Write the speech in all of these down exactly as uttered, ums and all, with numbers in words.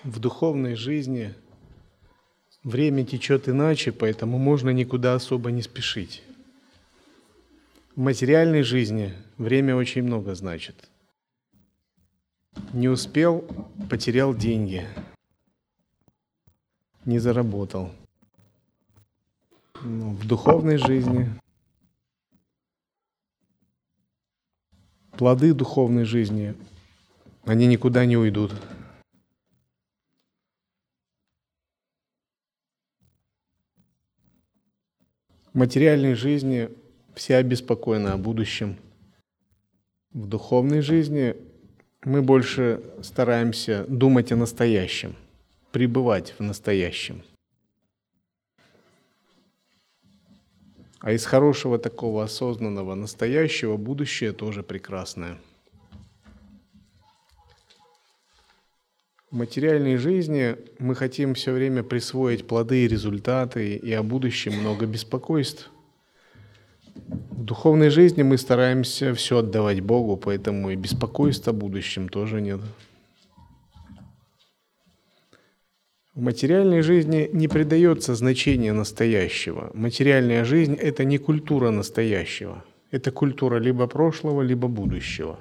В духовной жизни время течет иначе, поэтому можно никуда особо не спешить. В материальной жизни время очень много значит. Не успел – потерял деньги, не заработал. Но в духовной жизни плоды духовной жизни, они никуда не уйдут. В материальной жизни все обеспокоены о будущем. В духовной жизни мы больше стараемся думать о настоящем, пребывать в настоящем. А из хорошего такого осознанного настоящего будущее тоже прекрасное. В материальной жизни мы хотим все время присвоить плоды и результаты, и о будущем много беспокойств. В духовной жизни мы стараемся все отдавать Богу, поэтому и беспокойств о будущем тоже нет. В материальной жизни не придается значения настоящего. Материальная жизнь – это не культура настоящего. Это культура либо прошлого, либо будущего.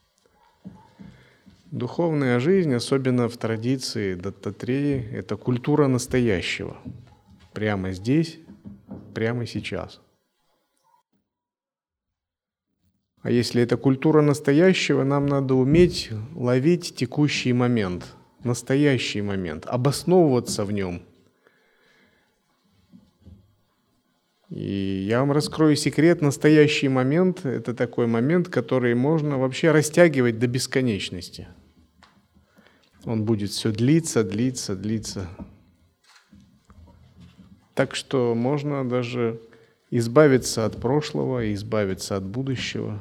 Духовная жизнь, особенно в традиции Даттатреи, это культура настоящего. Прямо здесь, прямо сейчас. А если это культура настоящего, нам надо уметь ловить текущий момент, настоящий момент, обосновываться в нем. И я вам раскрою секрет: настоящий момент – это такой момент, который можно вообще растягивать до бесконечности. Он будет все длиться, длиться, длиться. Так что можно даже избавиться от прошлого и избавиться от будущего.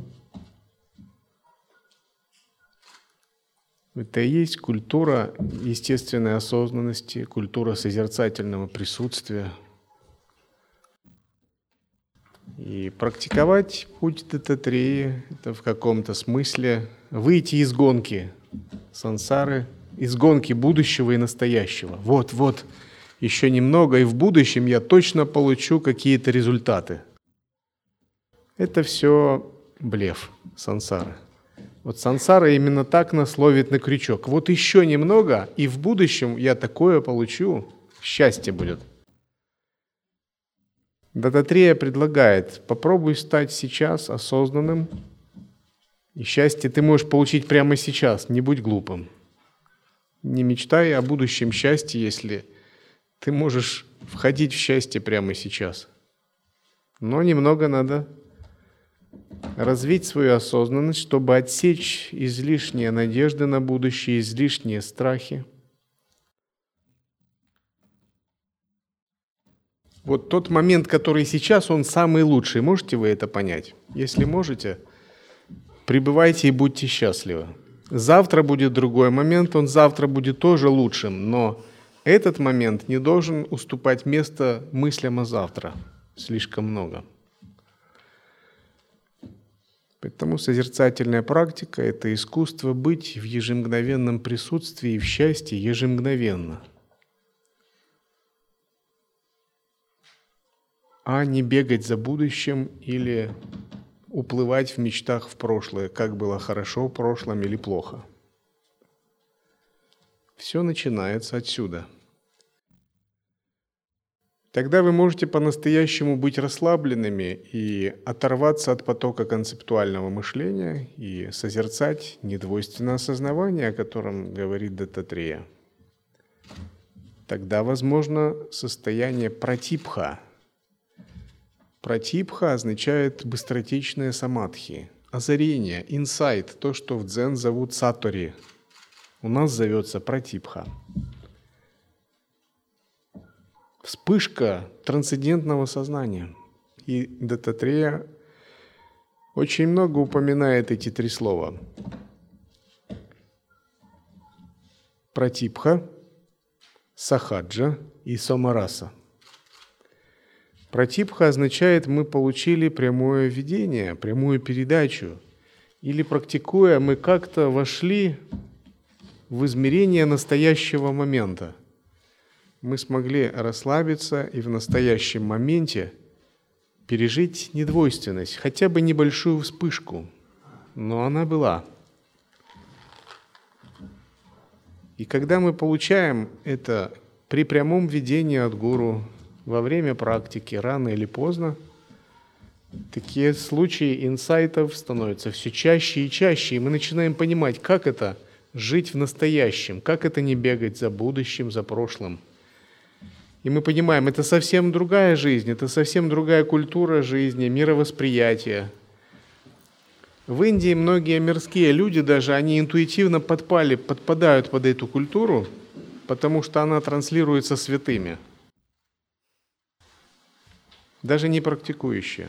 Это и есть культура естественной осознанности, культура созерцательного присутствия. И практиковать путь Даттатреи – это в каком-то смысле выйти из гонки сансары, из гонки будущего и настоящего. Вот, вот, еще немного, и в будущем я точно получу какие-то результаты. Это все блеф сансары. Вот сансара именно так нас ловит на крючок. Вот еще немного, и в будущем я такое получу, счастье будет. Даттатрея предлагает: попробуй стать сейчас осознанным, и счастье ты можешь получить прямо сейчас, не будь глупым. Не мечтай о будущем счастье, если ты можешь входить в счастье прямо сейчас. Но немного надо развить свою осознанность, чтобы отсечь излишние надежды на будущее, излишние страхи. Вот тот момент, который сейчас, он самый лучший. Можете вы это понять? Если можете, пребывайте и будьте счастливы. Завтра будет другой момент, он завтра будет тоже лучшим, но этот момент не должен уступать место мыслям о завтра. Слишком много. Поэтому созерцательная практика – это искусство быть в ежемгновенном присутствии и в счастье ежемгновенно, а не бегать за будущим или уплывать в мечтах в прошлое, как было хорошо в прошлом или плохо. Все начинается отсюда. Тогда вы можете по-настоящему быть расслабленными и оторваться от потока концептуального мышления и созерцать недвойственное осознавание, о котором говорит Даттатрея. Тогда возможно состояние пратипха. Пратипха означает быстротечное самадхи, озарение, инсайт, то, что в дзен зовут сатори. У нас зовется пратипха. Вспышка трансцендентного сознания. И Даттатрея очень много упоминает эти три слова. Пратипха, сахаджа и сомараса. Пратипха означает, мы получили прямое видение, прямую передачу. Или практикуя, мы как-то вошли в измерение настоящего момента. Мы смогли расслабиться и в настоящем моменте пережить недвойственность, хотя бы небольшую вспышку, но она была. И когда мы получаем это при прямом видении от гуру, во время практики, рано или поздно, такие случаи инсайтов становятся все чаще и чаще, и мы начинаем понимать, как это жить в настоящем, как это не бегать за будущим, за прошлым. И мы понимаем, это совсем другая жизнь, это совсем другая культура жизни, мировосприятия. В Индии многие мирские люди даже, они интуитивно подпали, подпадают под эту культуру, потому что она транслируется святыми, даже не практикующие.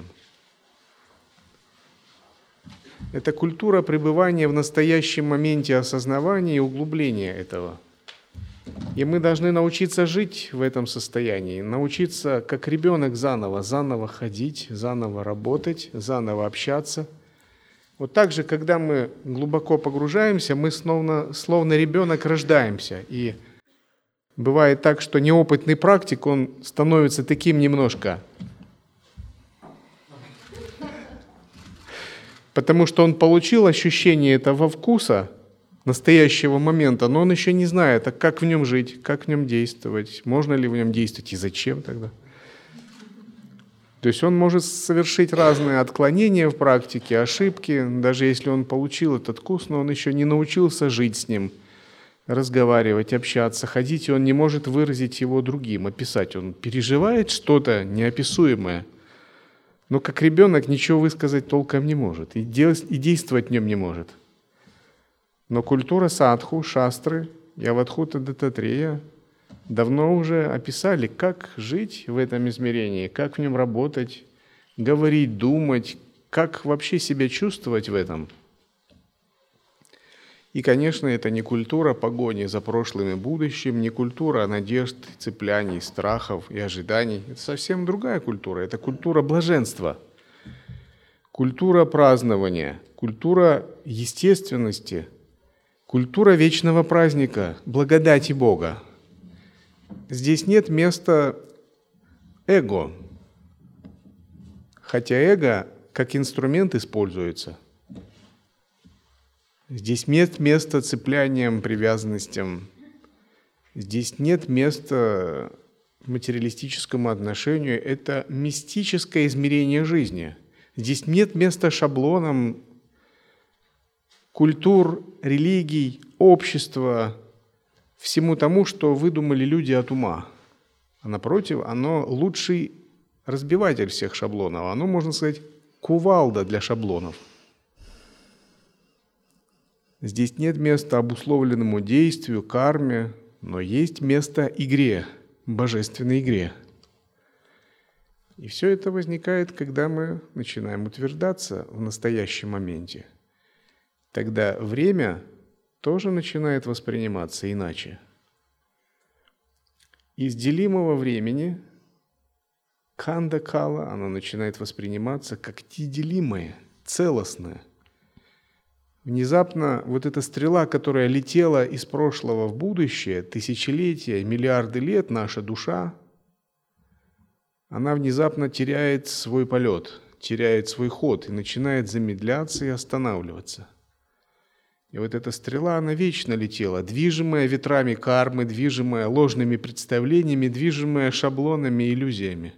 Это культура пребывания в настоящем моменте осознавания и углубления этого. И мы должны научиться жить в этом состоянии, научиться, как ребенок, заново, заново ходить, заново работать, заново общаться. Вот так же, когда мы глубоко погружаемся, мы словно, словно ребенок рождаемся. И бывает так, что неопытный практик, он становится таким немножко, потому что он получил ощущение этого вкуса, настоящего момента, но он еще не знает, а как в нем жить, как в нем действовать, можно ли в нем действовать и зачем тогда. То есть он может совершить разные отклонения в практике, ошибки, даже если он получил этот вкус, но он еще не научился жить с ним, разговаривать, общаться, ходить, и он не может выразить его другим, описать. Он переживает что-то неописуемое, но как ребенок ничего высказать толком не может и, делать, и действовать в нем не может. Но культура садху, шастры и Авадхута Даттатрея давно уже описали, как жить в этом измерении, как в нем работать, говорить, думать, как вообще себя чувствовать в этом. И, конечно, это не культура погони за прошлым и будущим, не культура надежд, цепляний, страхов и ожиданий. Это совсем другая культура. Это культура блаженства, культура празднования, культура естественности, культура вечного праздника, благодати Бога. Здесь нет места эго, хотя эго как инструмент используется. Здесь нет места цепляниям, привязанностям. Здесь нет места материалистическому отношению. Это мистическое измерение жизни. Здесь нет места шаблонам культур, религий, общества, всему тому, что выдумали люди от ума. А напротив, оно лучший разбиватель всех шаблонов. Оно, можно сказать, кувалда для шаблонов. Здесь нет места обусловленному действию, карме, но есть место игре, божественной игре. И все это возникает, когда мы начинаем утверждаться в настоящем моменте. Тогда время тоже начинает восприниматься иначе. Из делимого времени канда-кала, оно начинает восприниматься как неделимое, целостное. Внезапно вот эта стрела, которая летела из прошлого в будущее, тысячелетия, миллиарды лет, наша душа, она внезапно теряет свой полет, теряет свой ход и начинает замедляться и останавливаться. И вот эта стрела, она вечно летела, движимая ветрами кармы, движимая ложными представлениями, движимая шаблонами и иллюзиями.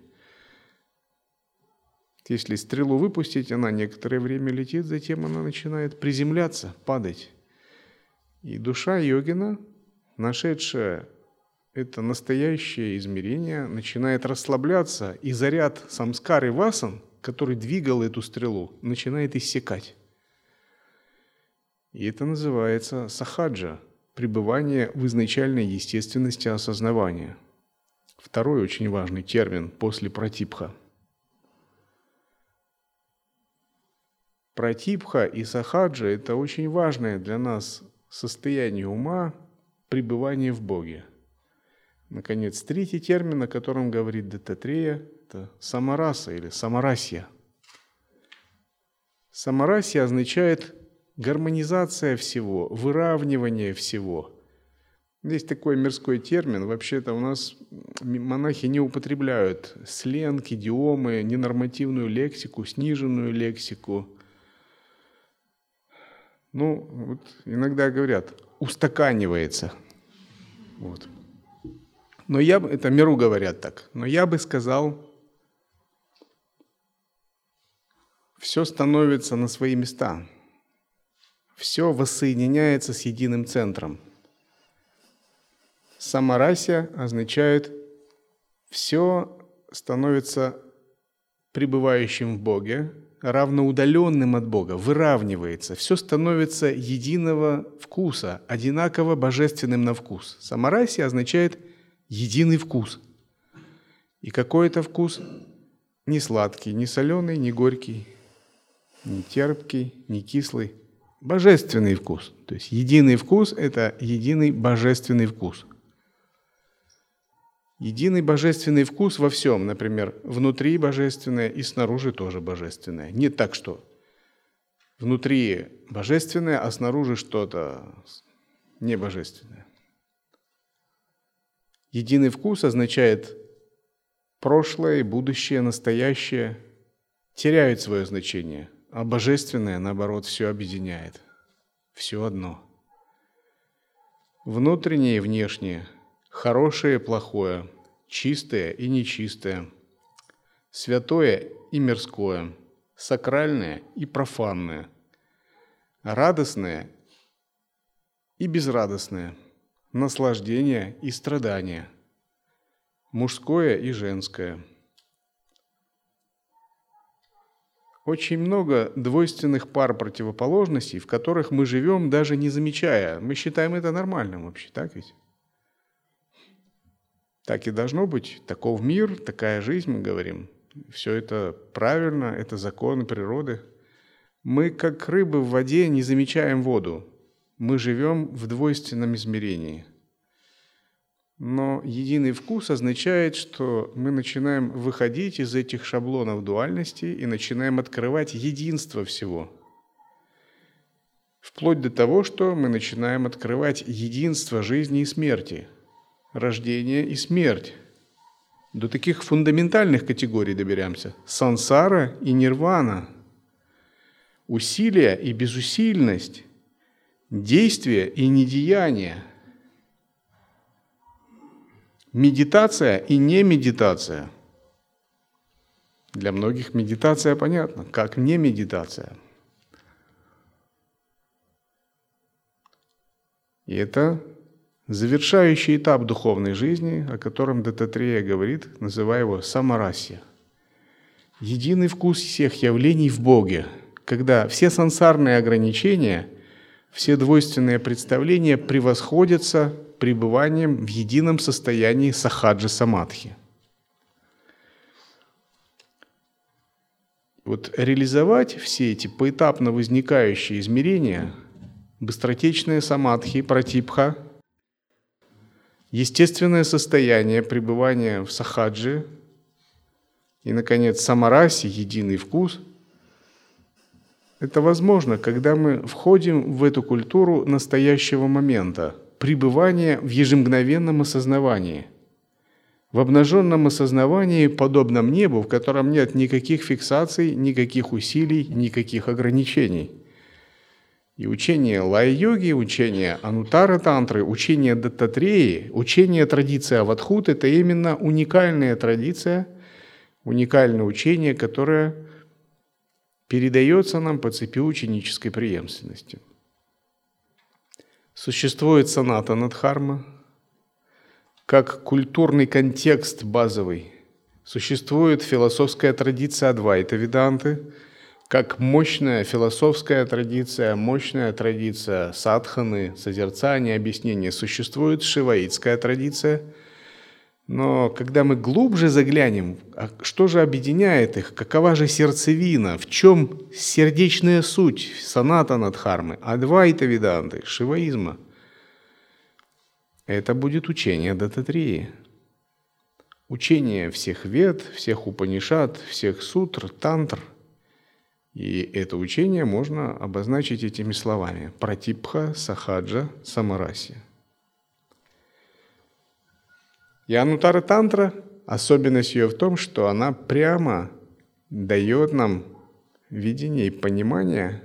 Если стрелу выпустить, она некоторое время летит, затем она начинает приземляться, падать. И душа йогина, нашедшая это настоящее измерение, начинает расслабляться, и заряд самскары васан, который двигал эту стрелу, начинает иссякать. И это называется сахаджа, пребывание в изначальной естественности осознавания. Второй очень важный термин после пратипха. Пратипха и сахаджа – это очень важное для нас состояние ума, пребывание в Боге. Наконец, третий термин, о котором говорит Даттатрея, это самараса или самарасья. Самарасья означает гармонизация всего, выравнивание всего. Есть такой мирской термин. Вообще-то у нас монахи не употребляют сленг, идиомы, ненормативную лексику, сниженную лексику. Ну, вот иногда говорят, устаканивается. Вот. Но я бы, это миру говорят так, но я бы сказал, все становится на свои места. Все воссоединяется с единым центром. Самарасья означает, все становится пребывающим в Боге, равноудаленным от Бога, выравнивается. Все становится единого вкуса, одинаково божественным на вкус. Самарасья означает единый вкус. И какой это вкус? Не сладкий, не соленый, не горький, не терпкий, не кислый. Божественный вкус. То есть единый вкус – это единый божественный вкус. Единый божественный вкус во всем, например, внутри божественное и снаружи тоже божественное. Не так, что внутри божественное, а снаружи что-то небожественное. Единый вкус означает прошлое, будущее, настоящее теряют свое значение, а божественное, наоборот, все объединяет. Все одно. Внутреннее и внешнее, хорошее и плохое, чистое и нечистое, святое и мирское, сакральное и профанное, радостное и безрадостное, наслаждение и страдание, мужское и женское. Очень много двойственных пар противоположностей, в которых мы живем, даже не замечая. Мы считаем это нормальным вообще, так ведь? Так и должно быть. Таков мир, такая жизнь, мы говорим. Все это правильно, это законы природы. Мы, как рыбы в воде, не замечаем воду. Мы живем в двойственном измерении. Но единый вкус означает, что мы начинаем выходить из этих шаблонов дуальности и начинаем открывать единство всего. Вплоть до того, что мы начинаем открывать единство жизни и смерти, рождение и смерть. До таких фундаментальных категорий доберемся. Сансара и нирвана, усилие и безусильность, действие и недеяние, медитация и не медитация. Для многих медитация понятна, как не медитация. И это завершающий этап духовной жизни, о котором Даттатрея говорит, называя его самарасья. Единый вкус всех явлений в Боге, когда все сансарные ограничения, все двойственные представления превосходятся пребыванием в едином состоянии сахаджи самадхи. Вот реализовать все эти поэтапно возникающие измерения, быстротечные самадхи, пратипха, естественное состояние пребывания в сахаджи и, наконец, самараси, единый вкус, это возможно, когда мы входим в эту культуру настоящего момента, пребывания в ежемгновенном осознавании, в обнаженном осознавании, подобном небу, в котором нет никаких фиксаций, никаких усилий, никаких ограничений. И учение лая-йоги, учение анутара-тантры, учение Даттатреи, учение традиции Авадхут – это именно уникальная традиция, уникальное учение, которое передается нам по цепи ученической преемственности. Существует санатана-дхарма как культурный контекст базовый. Существует философская традиция Адвайта-веданты как мощная философская традиция, мощная традиция садханы, созерцания, объяснения. Существует шиваитская традиция. Но когда мы глубже заглянем, а что же объединяет их, какова же сердцевина, в чем сердечная суть санатана-дхармы, адвайта-веданты, шиваизма, это будет учение Даттатреи. Учение всех вед, всех упанишад, всех сутр, тантр. И это учение можно обозначить этими словами: пратипха, сахаджа, самараси. И анутара тантра, особенность ее в том, что она прямо дает нам видение и понимание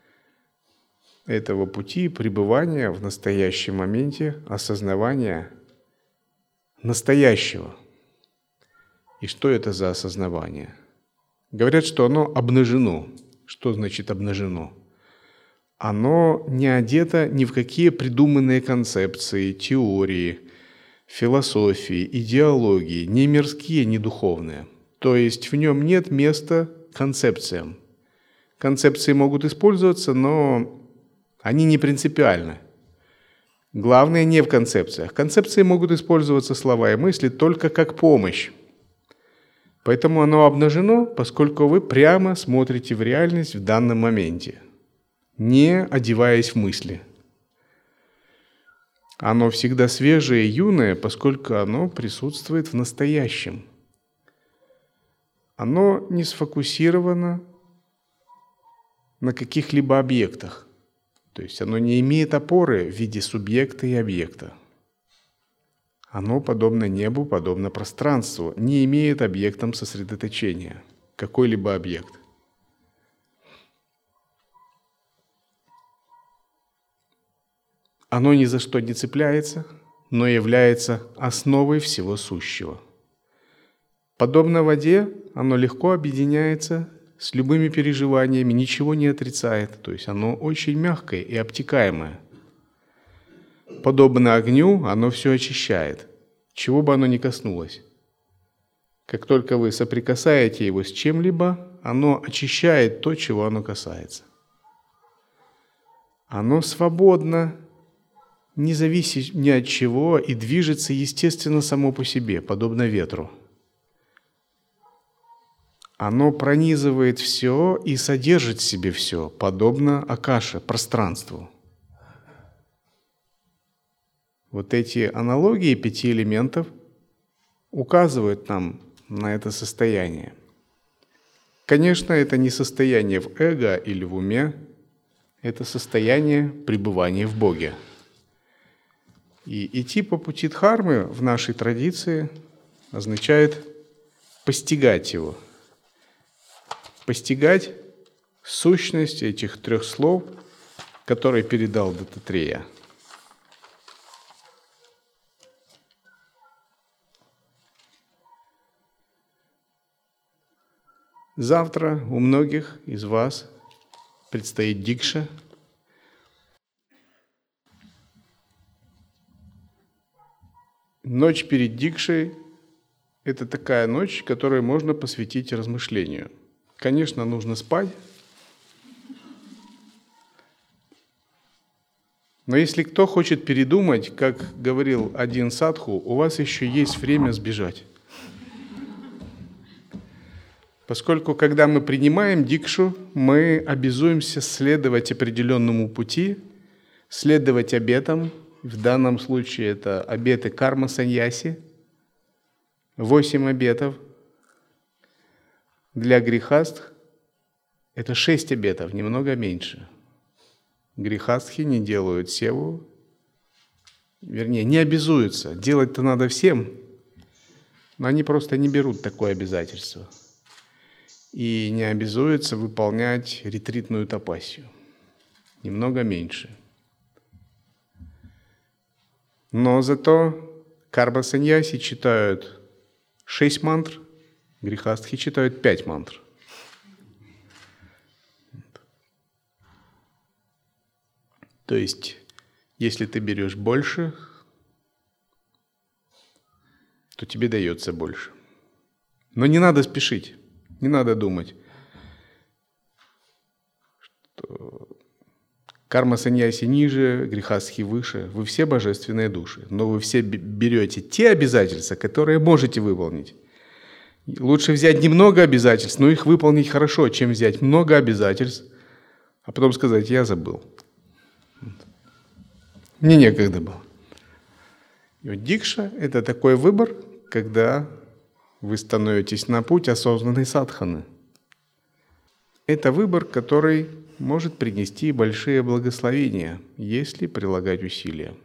этого пути пребывания в настоящем моменте, осознавания настоящего. И что это за осознавание? Говорят, что оно обнажено. Что значит обнажено? Оно не одето ни в какие придуманные концепции, теории, философии, идеологии, ни мирские, ни духовные. То есть в нем нет места концепциям. Концепции могут использоваться, но они не принципиальны. Главное не в концепциях. Концепции могут использоваться, слова и мысли, только как помощь. Поэтому оно обнажено, поскольку вы прямо смотрите в реальность в данном моменте, не одеваясь в мысли. Оно всегда свежее и юное, поскольку оно присутствует в настоящем. Оно не сфокусировано на каких-либо объектах. То есть оно не имеет опоры в виде субъекта и объекта. Оно, подобно небу, подобно пространству, не имеет объектом сосредоточения, какой-либо объект. Оно ни за что не цепляется, но является основой всего сущего. Подобно воде, оно легко объединяется с любыми переживаниями, ничего не отрицает, то есть оно очень мягкое и обтекаемое. Подобно огню, оно все очищает, чего бы оно ни коснулось. Как только вы соприкасаете его с чем-либо, оно очищает то, чего оно касается. Оно свободно, не зависит ни от чего и движется естественно само по себе, подобно ветру. Оно пронизывает все и содержит в себе все, подобно акаше, пространству. Вот эти аналогии пяти элементов указывают нам на это состояние. Конечно, это не состояние в эго или в уме, это состояние пребывания в Боге. И идти по пути дхармы в нашей традиции означает постигать его. Постигать сущность этих трех слов, которые передал Даттатрея. Завтра у многих из вас предстоит дикша. Ночь перед дикшей – это такая ночь, которую можно посвятить размышлению. Конечно, нужно спать, но если кто хочет передумать, как говорил один садху, у вас еще есть время сбежать. Поскольку, когда мы принимаем дикшу, мы обязуемся следовать определенному пути, следовать обетам. В данном случае это обеты карма-саньяси, восемь обетов. Для грихастх это шесть обетов, немного меньше. Грихастхи не делают севу, вернее, не обязуются. Делать-то надо всем, но они просто не берут такое обязательство. И не обязуются выполнять ретритную тапасию. Немного меньше. Но зато карма-саньяси читают шесть мантр, грихастхи читают пять мантр. То есть, если ты берешь больше, то тебе дается больше. Но не надо спешить, не надо думать, что карма-саньяси ниже, грихастхи выше. Вы все божественные души, но вы все берете те обязательства, которые можете выполнить. Лучше взять немного обязательств, но их выполнить хорошо, чем взять много обязательств, а потом сказать: я забыл. Мне некогда было. И вот дикша – это такой выбор, когда вы становитесь на путь осознанной садханы. Это выбор, который может принести большие благословения, если прилагать усилия.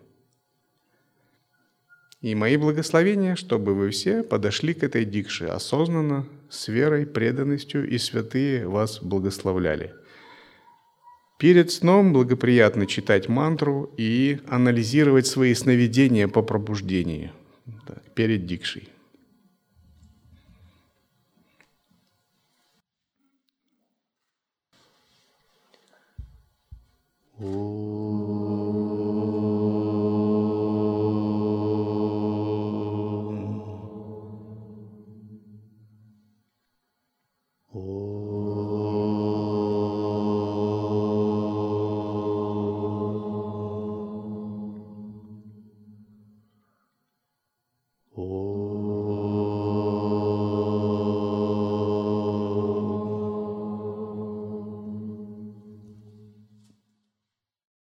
И мои благословения, чтобы вы все подошли к этой дикше осознанно, с верой, преданностью, и святые вас благословляли. Перед сном благоприятно читать мантру и анализировать свои сновидения по пробуждению, так, перед дикшей. О